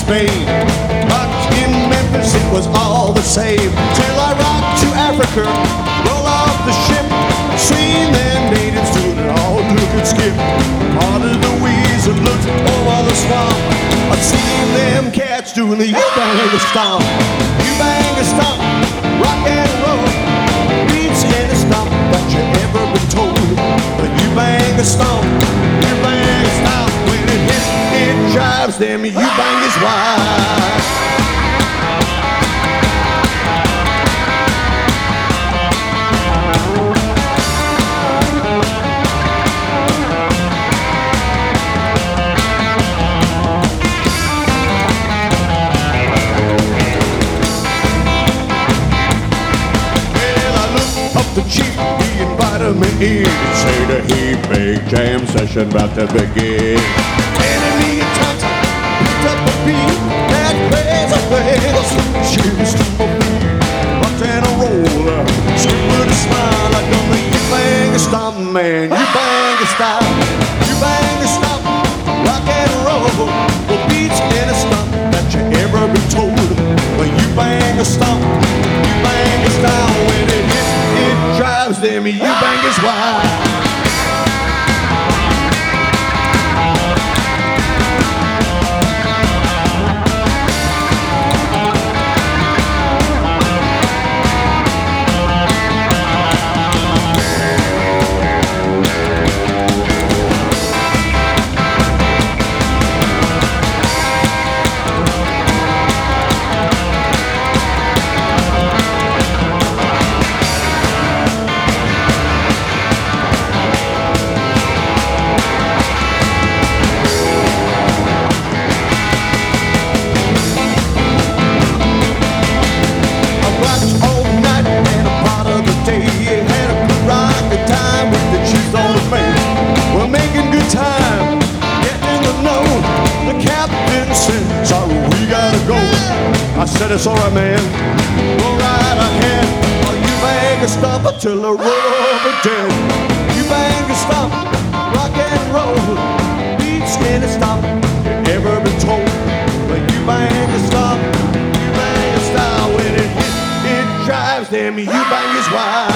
Spain. But in Memphis it was all the same. Till I rocked to Africa, roll off the ship, seen them natives doing it all look and skip. Part of the wheeze and looked over the swamp. I've seen them cats doing the U-bang stomp. U-bang stomp, rock and roll, beats any stomp that you ever been told. The U-bang stomp, U-bang stomp. When it hits, it drives them U-bangers wild. The chief, he invited me in and say the heat big jam session about to begin. Enemy attacked, picked up a beat that plays a face. She was to my feet, rocked and a roller, skipped with a smile. I done the U-bang stomp, man, U-bang style, U-bang stomp, rock and roll. Well, beats in a stomp that you ever been told. When U-bang stomp, U-bang style, when it hits, it drives them U-bangers wild. I said it's alright, man, go right ahead. Oh, you bang a stomp until the roll over dead. You bang a stomp, rock and roll, beats in a stomp you ever been told. When you bang a stomp, you bang a style. When it hits, it drives them you bangers wild.